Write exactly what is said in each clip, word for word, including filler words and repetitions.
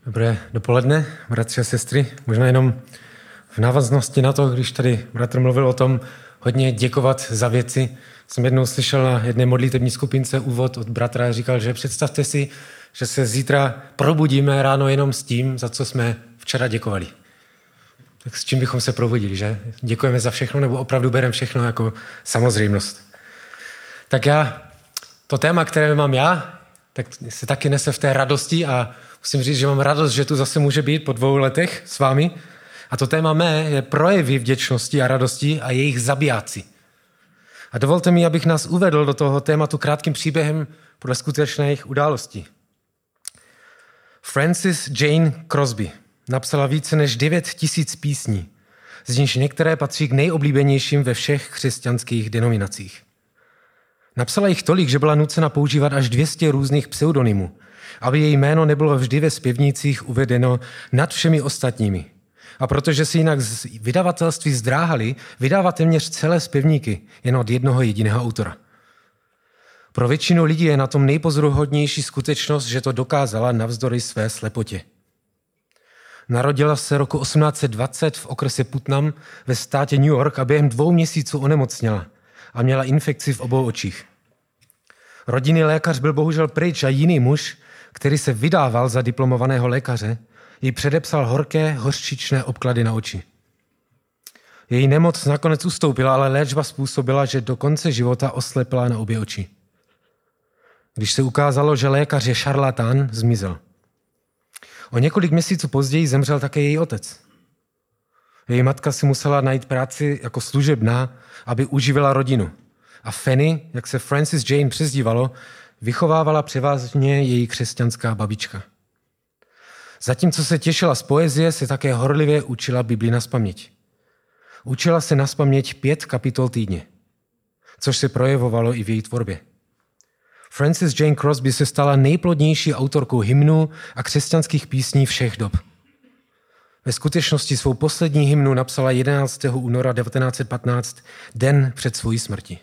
Dobré dopoledne, bratři a sestry. Možná jenom v návaznosti na to, když tady bratr mluvil o tom hodně děkovat za věci. Jsem jednou slyšel na jedné modlitební skupince úvod od bratra a říkal, že představte si, že se zítra probudíme ráno jenom s tím, za co jsme včera děkovali. Tak s čím bychom se probudili, že? Děkujeme za všechno, nebo opravdu bereme všechno jako samozřejmost. Tak já, to téma, které mám já, tak se taky nese v té radosti a musím říct, že mám radost, že tu zase může být po dvou letech s vámi. A to téma mé je projevy vděčnosti a radosti a jejich zabijáci. A dovolte mi, abych nás uvedl do toho tématu krátkým příběhem podle skutečných událostí. Frances Jane Crosby napsala více než devět tisíc písní, z nichž některé patří k nejoblíbenějším ve všech křesťanských denominacích. Napsala jich tolik, že byla nucena používat až dvě stě různých pseudonymů, aby její jméno nebylo vždy ve zpěvnících uvedeno nad všemi ostatními. A protože si jinak z vydavatelství zdráhali vydávat téměř celé zpěvníky jen od jednoho jediného autora. Pro většinu lidí je na tom nejpozoruhodnější skutečnost, že to dokázala navzdory své slepotě. Narodila se roku osmnáct set dvacet v okrese Putnam ve státě New York a během dvou měsíců onemocněla a měla infekci v obou očích. Rodinný lékař byl bohužel pryč a jiný muž, který se vydával za diplomovaného lékaře, jí předepsal horké, hořčičné obklady na oči. Její nemoc nakonec ustoupila, ale léčba způsobila, že do konce života oslepla na obě oči. Když se ukázalo, že lékař je šarlatán, zmizel. O několik měsíců později zemřel také její otec. Její matka si musela najít práci jako služebná, aby uživila rodinu. A Fanny, jak se Frances Jane přezdívalo, vychovávala převážně její křesťanská babička. Zatímco se těšila z poezie, se také horlivě učila Bibli nazpaměť. Učila se nazpaměť pět kapitol týdně, což se projevovalo i v její tvorbě. Frances Jane Crosby se stala nejplodnější autorkou hymnů a křesťanských písní všech dob. Ve skutečnosti svou poslední hymnu napsala jedenáctého února devatenáct set patnáct, den před svojí smrtí.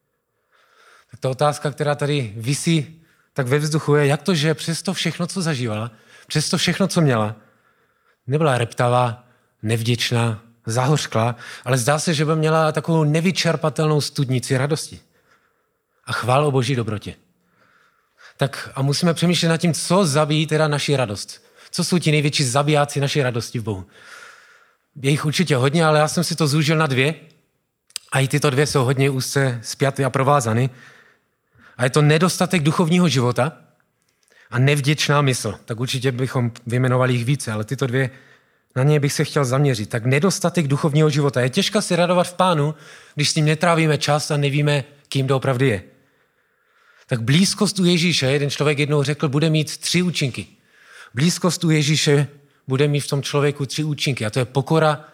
Tak ta otázka, která tady visí tak ve vzduchu, je, jak to, že přesto všechno, co zažívala, přesto všechno, co měla, nebyla reptavá, nevděčná, zahořklá, ale zdá se, že by měla takovou nevyčerpatelnou studnici radosti a chvál o boží dobrotě. Tak a musíme přemýšlet nad tím, co zabíjí teda naši radost. Co jsou ti největší zabijáci naší radosti v Bohu? Je jich určitě hodně, ale já jsem si to zúžil na dvě a i tyto dvě jsou hodně úzce spjaty a provázany. A je to nedostatek duchovního života a nevděčná mysl. Tak určitě bychom vyjmenovali jich více, ale tyto dvě, na ně bych se chtěl zaměřit. Tak nedostatek duchovního života. Je těžké si radovat v Pánu, když s ním netrávíme čas a nevíme, kým doopravdy je. Tak blízkost u Ježíše, jeden člověk jednou řekl, bude mít tři účinky. Blízkost u Ježíše bude mít v tom člověku tři účinky a to je pokora,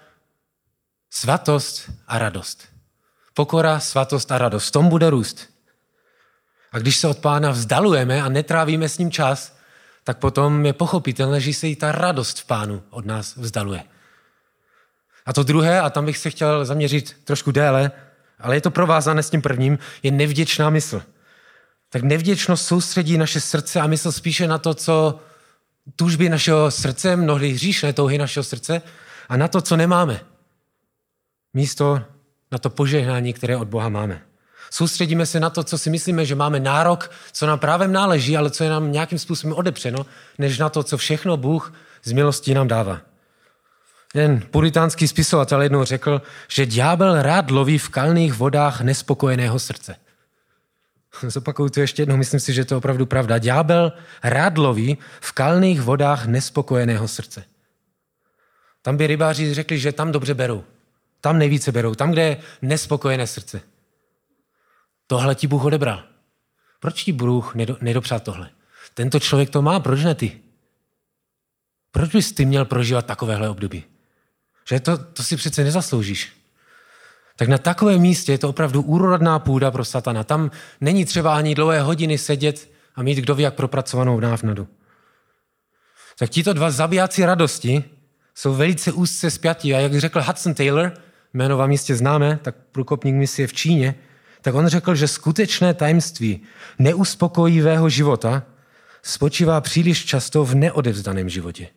svatost a radost. Pokora, svatost a radost. V tom bude růst. A když se od Pána vzdalujeme a netrávíme s ním čas, tak potom je pochopitelné, že se i ta radost v Pánu od nás vzdaluje. A to druhé, a tam bych se chtěl zaměřit trošku déle, ale je to provázané s tím prvním, je nevděčná mysl. Tak nevděčnost soustředí naše srdce a mysl spíše na to, co tužby našeho srdce, mnohdy hříšné touhy našeho srdce a na to, co nemáme. Místo na to požehnání, které od Boha máme. Soustředíme se na to, co si myslíme, že máme nárok, co nám právem náleží, ale co je nám nějakým způsobem odepřeno, než na to, co všechno Bůh z milostí nám dává. Jeden puritánský spisovatel jednou řekl, že ďábel rád loví v kalných vodách nespokojeného srdce. Zopakuju to ještě jednou, myslím si, že to je opravdu pravda. Ďábel rád loví v kalných vodách nespokojeného srdce. Tam by rybáři řekli, že tam dobře berou. Tam nejvíce berou. Tam, kde je nespokojené srdce. Tohle ti Bůh odebral. Proč ti Bůh nedopřál tohle? Tento člověk to má, proč ne ty? Proč bys ty měl prožívat takovéhle období? Že to, to si přece nezasloužíš. Tak na takovém místě je to opravdu úrodná půda pro satana. Tam není třeba ani dlouhé hodiny sedět a mít kdo ví jak propracovanou návnadu. Tak tito dva zabijáci radosti jsou velice úzce spjatí. A jak řekl Hudson Taylor, jméno vám jistě známe, tak průkopník misie v Číně, tak on řekl, že skutečné tajemství neuspokojivého života spočívá příliš často v neodevzdaném životě.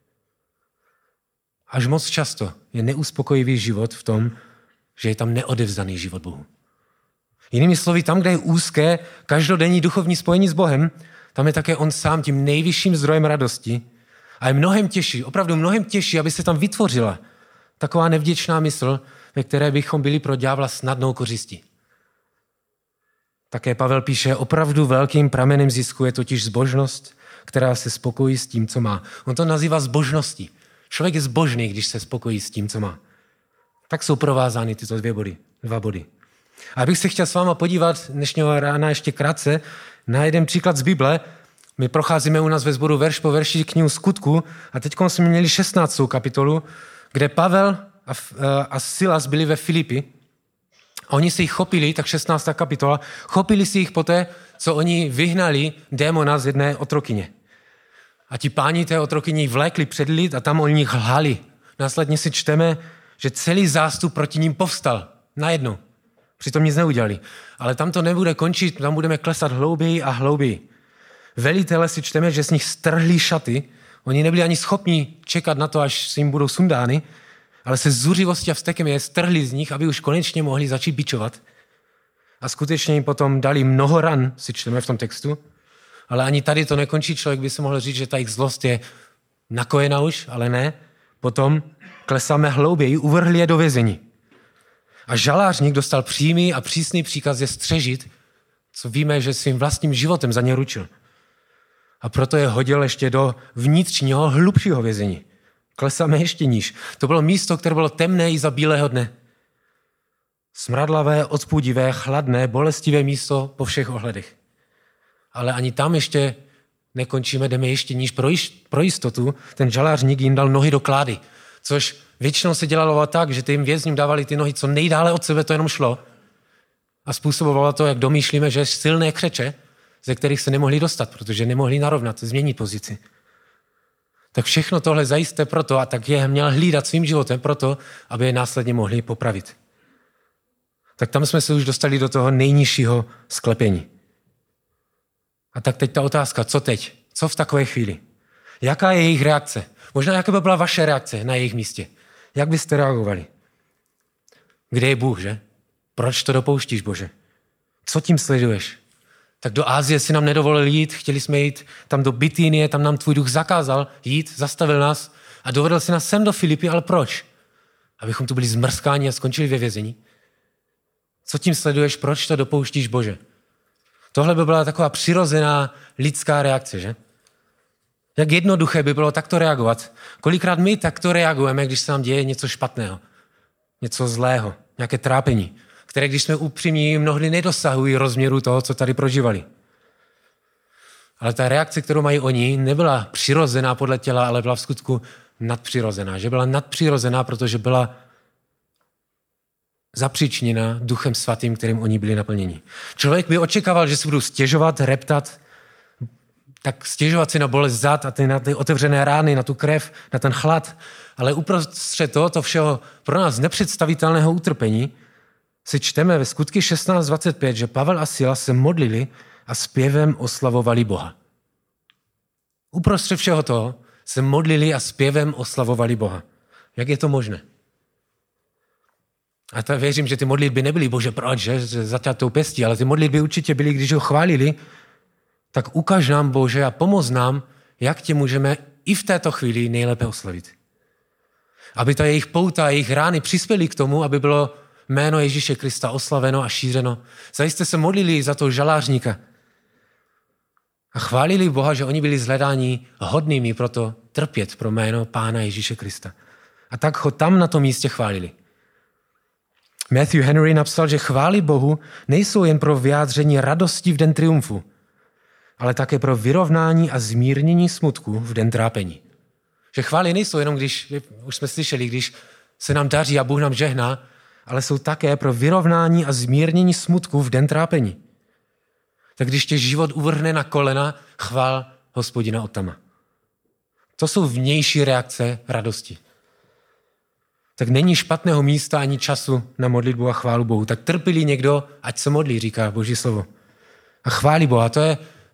Až moc často je neuspokojivý život v tom, že je tam neodevzdaný život Bohu. Jinými slovy, tam, kde je úzké každodenní duchovní spojení s Bohem, tam je také on sám tím nejvyšším zdrojem radosti a je mnohem těžší, opravdu mnohem těžší, aby se tam vytvořila taková nevděčná mysl, ve které bychom byli pro ďábla snadnou kořistí. Také Pavel píše, opravdu velkým pramenem zisku je totiž zbožnost, která se spokojí s tím, co má. On to nazývá zbožností. Člověk je zbožný, když se spokojí s tím, co má. Tak jsou provázány tyto dvě body, dva body. A abych se chtěl s váma podívat dnešního rána ještě krátce na jeden příklad z Bible. My procházíme u nás ve sboru verš po verši knihu Skutku a teď jsme měli šestnáctou kapitolu, kde Pavel a, a Silas byli ve Filipi. A oni se jich chopili, tak šestnáctá kapitola, chopili si jich poté, co oni vyhnali démona z jedné otrokyně. A ti páni té otrokyni vlékli před lid a tam oni nich lhali. Následně si čteme, že celý zástup proti ním povstal. Najednou. Přitom nic neudělali. Ale tam to nebude končit, tam budeme klesat hlouběji a hlouběji. Velitele si čteme, že z nich strhli šaty. Oni nebyli ani schopni čekat na to, až se jim budou sundány, ale se zuřivostí a vztekem je strhli z nich, aby už konečně mohli začít bičovat. A skutečně jim potom dali mnoho ran, si čteme v tom textu. Ale ani tady to nekončí. Člověk by se mohl říct, že ta jejich zlost je nakojena už, ale ne. Potom klesáme hlouběji, uvrhli je do vězení. A žalářník dostal přímý a přísný příkaz je střežit, co víme, že svým vlastním životem za ně ručil. A proto je hodil ještě do vnitřního, hlubšího vězení. Klesáme ještě níž. To bylo místo, které bylo temné i za bílého dne. Smradlavé, odpudivé, chladné, bolestivé místo po všech ohledech. Ale ani tam ještě nekončíme, jdeme ještě níž pro, již, pro jistotu. Ten žalářník jim dal nohy do klády, což většinou se dělalo tak, že tím vězním dávali ty nohy co nejdále od sebe, to jenom šlo. A způsobovalo to, jak domýšlíme, že silné křeče, ze kterých se nemohli dostat, protože nemohli narovnat, změnit pozici. Tak všechno tohle zajisté proto, a tak je měl hlídat svým životem proto, aby je následně mohli popravit. Tak tam jsme se už dostali do toho nejnižšího sklepení. A tak teď ta otázka, co teď? Co v takové chvíli? Jaká je jejich reakce? Možná jaká by byla vaše reakce na jejich místě? Jak byste reagovali? Kde je Bůh, že? Proč to dopouštíš, Bože? Co tím sleduješ? Tak do Asie si nám nedovolil jít, chtěli jsme jít tam do Bitynie, tam nám tvůj duch zakázal jít, zastavil nás a dovedl si nás sem do Filipy, ale proč? Abychom tu byli zmrskáni a skončili ve vězení. Co tím sleduješ, proč to dopouštíš, Bože? Tohle by byla taková přirozená lidská reakce, že? Jak jednoduché by bylo takto reagovat. Kolikrát my takto reagujeme, když se nám děje něco špatného, něco zlého, nějaké trápení, které, když jsme upřímní, mnohdy nedosahují rozměru toho, co tady prožívali. Ale ta reakce, kterou mají oni, nebyla přirozená podle těla, ale byla v skutku nadpřirozená. Že byla nadpřirozená, protože byla zapříčněna Duchem Svatým, kterým oni byli naplněni. Člověk by očekával, že si budou stěžovat, reptat, tak stěžovat si na bolest zad a ty, na ty otevřené rány, na tu krev, na ten chlad. Ale uprostřed tohoto všeho pro nás nepředstavitelného utrpení si čteme ve Skutky šestnáct dvacet pět, že Pavel a Silas se modlili a zpěvem oslavovali Boha. Uprostřed všeho toho se modlili a zpěvem oslavovali Boha. Jak je to možné? A tak věřím, že ty modlitby nebyly, Bože, proč, že, že zaťatou pěstí, ale ty modlitby určitě byly, když ho chválili, tak ukaž nám, Bože, a pomoz nám, jak tě můžeme i v této chvíli nejlépe oslavit. Aby ta jejich pouta, jejich rány přispěly k tomu, aby bylo jméno Ježíše Krista oslaveno a šířeno. Zajisté se modlili za toho žalářníka a chválili Boha, že oni byli zhledáni hodnými proto trpět pro jméno Pána Ježíše Krista. A tak ho tam na tom místě chválili. Matthew Henry napsal, že chvály Bohu nejsou jen pro vyjádření radosti v den triumfu, ale také pro vyrovnání a zmírnění smutku v den trápení. Že chvály nejsou jenom, když, už jsme slyšeli, když se nám daří a Bůh nám žehná, ale jsou také pro vyrovnání a zmírnění smutku v den trápení. Tak když tě život uvrhne na kolena, chvál Hospodina Otama. To jsou vnější reakce radosti. Tak není špatného místa ani času na modlitbu a chválu Bohu. Tak trpí někdo, ať se modlí, říká Boží slovo. A chválí Boha. To je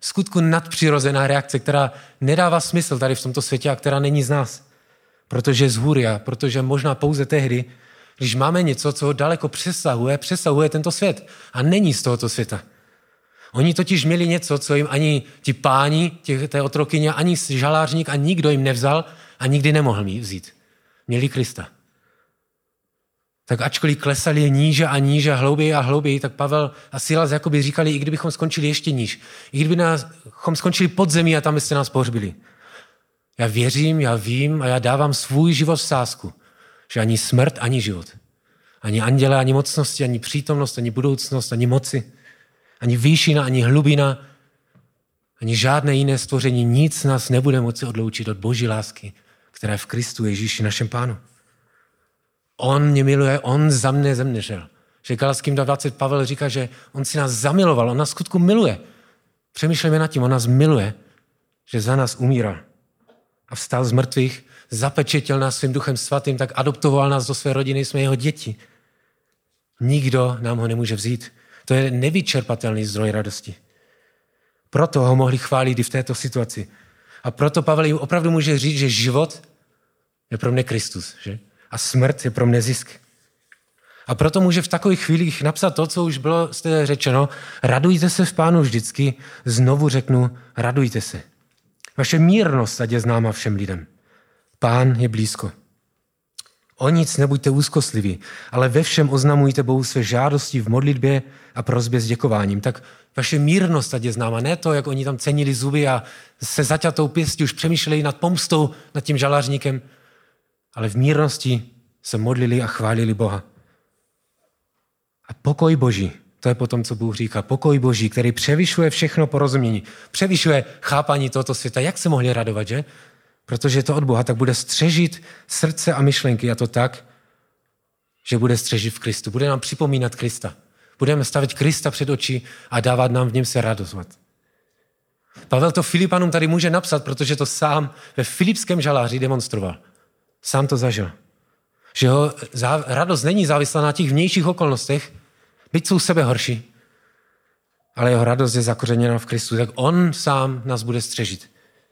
skutku nadpřirozená reakce, která nedává smysl tady v tomto světě a která není z nás. Protože je z hůry a protože možná pouze tehdy, když máme něco, co daleko přesahuje, přesahuje tento svět a není z tohoto světa. Oni totiž měli něco, co jim ani ti páni, těch, té otrokyně, ani žalářník a nikdo jim nevzal a nikdy nemohl mít vzít. Měli Krista. Tak ačkoliv klesali níže a níže, hlouběji a hlouběji, tak Pavel a Silas jakoby říkali, i kdybychom skončili ještě níž, i kdybychom skončili pod zemí a tam byste nás pohřbili. Já věřím, já vím a já dávám svůj život v sázku, že ani smrt, ani život, ani anděle, ani mocnosti, ani přítomnost, ani budoucnost, ani moci, ani výšina, ani hlubina, ani žádné jiné stvoření, nic nás nebude moci odloučit od Boží lásky, která je v Kristu Ježíši, našem Pánu. On mě miluje, on za mne zemřel. Že Galackým dvacet Pavel říká, že on si nás zamiloval, on nás skutku miluje. Přemýšlejme nad tím, on nás miluje, že za nás umíral. A vstal z mrtvých, zapečetil nás svým duchem svatým, tak adoptoval nás do své rodiny, jsme jeho děti. Nikdo nám ho nemůže vzít. To je nevyčerpatelný zdroj radosti. Proto ho mohli chválit i v této situaci. A proto Pavel jim opravdu může říct, že život je pro mne Kristus, že? A smrt je pro mne zisk. A proto může v takových chvílích napsat to, co už bylo zde řečeno. Radujte se v Pánu vždycky, znovu řeknu, radujte se. Vaše mírnost ať je známa všem lidem. Pán je blízko. O nic nebuďte úzkostliví, ale ve všem oznamujte Bohu své žádosti v modlitbě a prosbě s děkováním. Tak vaše mírnost ať je známa. Ne to, jak oni tam cenili zuby a se zaťatou pěstí už přemýšleli nad pomstou, nad tím žalářníkem, ale v mírnosti se modlili a chválili Boha. A pokoj Boží, to je potom, co Bůh říká, pokoj Boží, který převyšuje všechno porozumění, převyšuje chápání tohoto světa. Jak se mohli radovat, že? Protože je to od Boha, tak bude střežit srdce a myšlenky a to tak, že bude střežit v Kristu. Bude nám připomínat Krista. Budeme stavit Krista před oči a dávat nám v něm se radovat. Pavel to Filipanům tady může napsat, protože to sám ve filipském žaláři demonstroval. Sám to zažil. Že jeho radost není závislá na těch vnějších okolnostech, byť jsou sebe horší, ale jeho radost je zakořeněna v Kristu, tak on sám nás bude střežit.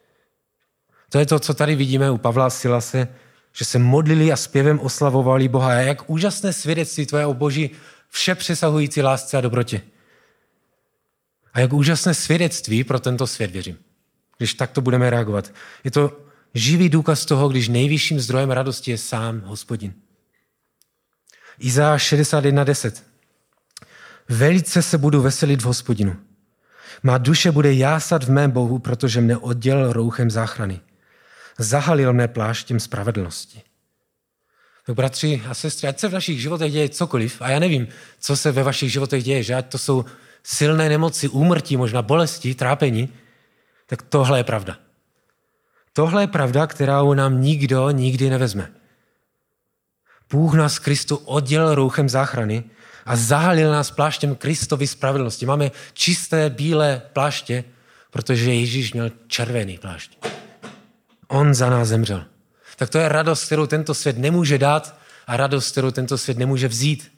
To je to, co tady vidíme u Pavla a Silase, že se modlili a zpěvem oslavovali Boha. A jak úžasné svědectví tvoje o Boží vše přesahující lásce a dobrotě. A jak úžasné svědectví pro tento svět, věřím. Když takto budeme reagovat. Je to živý důkaz toho, když nejvyšším zdrojem radosti je sám Hospodin. Izajáš šedesát jedna deset. Velice se budu veselit v Hospodinu. Má duše bude jásat v mém Bohu, protože mne oddělil rouchem záchrany. Zahalil mne pláštěm spravedlnosti. Tak bratři a sestry, ať se v našich životech děje cokoliv, a já nevím, co se ve vašich životech děje, že ať to jsou silné nemoci, úmrtí, možná bolesti, trápení, tak tohle je pravda. Tohle je pravda, kterou nám nikdo nikdy nevezme. Bůh nás Kristu oddělil rouchem záchrany a zahalil nás pláštěm Kristovy spravedlnosti. Máme čisté, bílé pláště, protože Ježíš měl červený plášť. On za nás zemřel. Tak to je radost, kterou tento svět nemůže dát a radost, kterou tento svět nemůže vzít.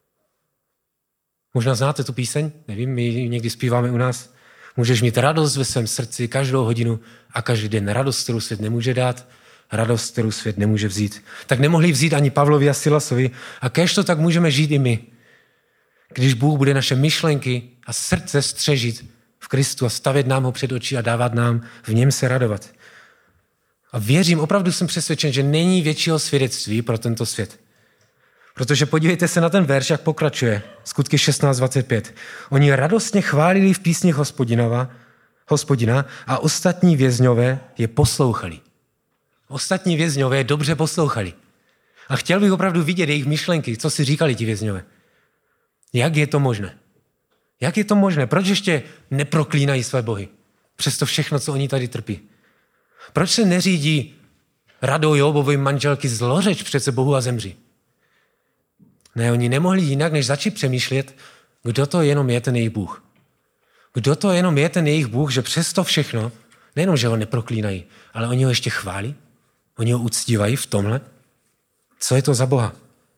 Možná znáte tu píseň? Nevím, my někdy zpíváme u nás. Můžeš mít radost ve svém srdci každou hodinu a každý den. Radost, kterou svět nemůže dát, radost, kterou svět nemůže vzít. Tak nemohli vzít ani Pavlovi a Silasovi a kéž to tak můžeme žít i my. Když Bůh bude naše myšlenky a srdce střežit v Kristu a stavět nám ho před oči a dávat nám v něm se radovat. A věřím, opravdu jsem přesvědčen, že není většího svědectví pro tento svět. Protože podívejte se na ten verš, jak pokračuje. Skutky šestnáct dvacet pět. Oni radostně chválili v písních Hospodinova, Hospodina a ostatní vězňové je poslouchali. Ostatní vězňové je dobře poslouchali. A chtěl bych opravdu vidět jejich myšlenky, co si říkali ti vězňové. Jak je to možné? Jak je to možné? Proč ještě neproklínají své bohy? Přesto všechno, co oni tady trpí. Proč se neřídí radou Jobovy manželky zlořeč přece Bohu a zemři? Ne, oni nemohli jinak, než začít přemýšlet, kdo to jenom je ten jejich Bůh. Kdo to jenom je ten jejich Bůh, že přesto všechno, nejenom, že ho neproklínají, ale oni ho ještě chválí, oni ho uctívají v tomhle. Co je to za Boha?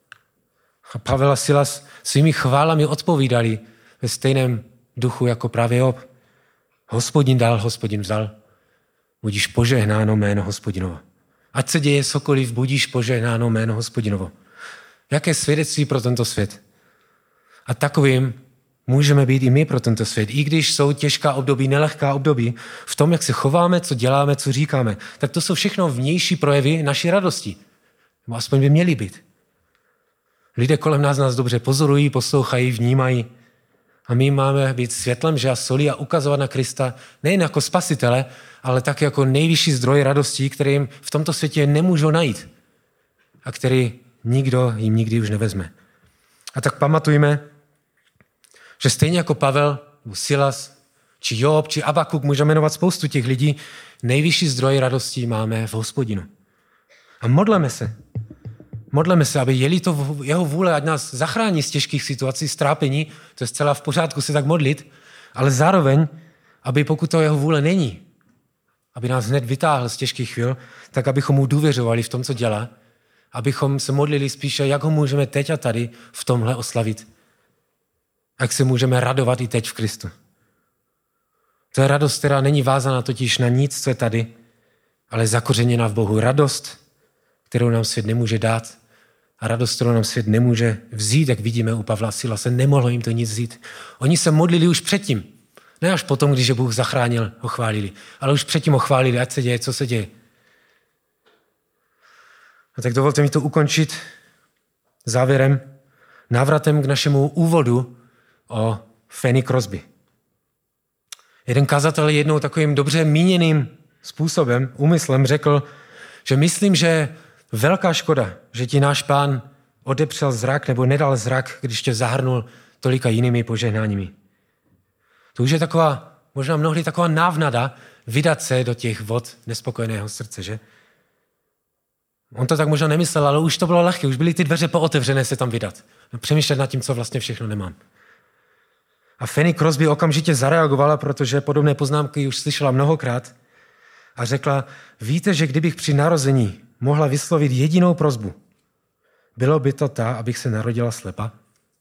A Pavel a Silas svými chválami odpovídali ve stejném duchu jako právě Job. Hospodin dal, Hospodin vzal. Budíš požehnáno jméno Hospodinovo. Ať se děje cokoliv, budíš požehnáno jméno Hospodinovo. Jaké svědectví pro tento svět? A takovým můžeme být i my pro tento svět. I když jsou těžká období, nelehká období, v tom, jak se chováme, co děláme, co říkáme, tak to jsou všechno vnější projevy naší radosti. Nebo aspoň by měly být. Lidé kolem nás nás dobře pozorují, poslouchají, vnímají. A my máme být světlem, že a solí a ukazovat na Krista nejen jako spasitele, ale tak jako nejvyšší zdroj radosti, který jim v tomto světě nemůžou najít. A který nikdo jim nikdy už nevezme. A tak pamatujme, že stejně jako Pavel, Silas, či Job, či Abakuk, můžeme jmenovat spoustu těch lidí, nejvyšší zdroj radosti máme v Hospodinu. A modleme se. Modleme se, aby jeli to jeho vůle, ať nás zachrání z těžkých situací, z trápení, to je zcela v pořádku se tak modlit, ale zároveň, aby pokud to jeho vůle není, aby nás hned vytáhl z těžkých chvil, tak abychom mu důvěřovali v tom, co dělá, abychom se modlili spíše, jak ho můžeme teď a tady v tomhle oslavit. Jak se můžeme radovat i teď v Kristu. To je radost, která není vázána totiž na nic, co je tady, ale zakořeněná v Bohu. Radost, kterou nám svět nemůže dát a radost, kterou nám svět nemůže vzít, jak vidíme u Pavla a Silase, nemohlo jim to nic vzít. Oni se modlili už předtím. Ne až potom, když je Bůh zachránil, ho chválili, ale už předtím ho chválili, ať se děje, co se děje. A tak dovolte mi to ukončit závěrem, návratem k našemu úvodu o Fanny Crosby. Jeden kazatel jednou takovým dobře míněným způsobem, úmyslem řekl, že myslím, že velká škoda, že ti náš Pán odepřel zrak nebo nedal zrak, když tě zahrnul tolika jinými požehnáními. To už je taková, možná mnohdy taková návnada vydat se do těch vod nespokojeného srdce, že? On to tak možná nemyslel, ale už to bylo lehké, už byly ty dveře pootevřené se tam vydat. No, přemýšlet nad tím, co vlastně všechno nemám. A Fanny Crosby okamžitě zareagovala, protože podobné poznámky už slyšela mnohokrát a řekla, víte, že kdybych při narození mohla vyslovit jedinou prosbu, bylo by to ta, abych se narodila slepa?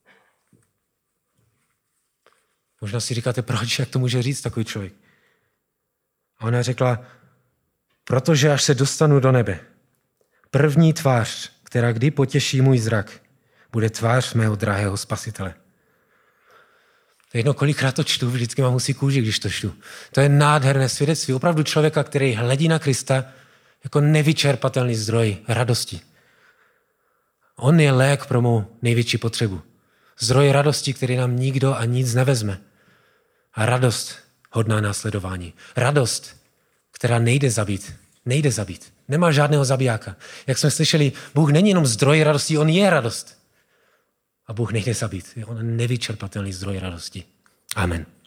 Možná si říkáte, proč, jak to může říct takový člověk? A ona řekla, protože až se dostanu do nebe, první tvář, která kdy potěší můj zrak, bude tvář mého drahého spasitele. To je jedno, kolikrát to čtu, vždycky mám husí kůži, když to čtu. To je nádherné svědectví. Opravdu člověka, který hledí na Krista jako nevyčerpatelný zdroj radosti. On je lék pro mou největší potřebu. Zdroj radosti, který nám nikdo a nic nevezme. A radost hodná následování. Radost, která nejde zabít. Nejde zabít. Nemá žádného zabijáka. Jak jsme slyšeli, Bůh není jenom zdroj radosti, on je radost. A Bůh nejde zabít. On je nevyčerpatelný zdroj radosti. Amen.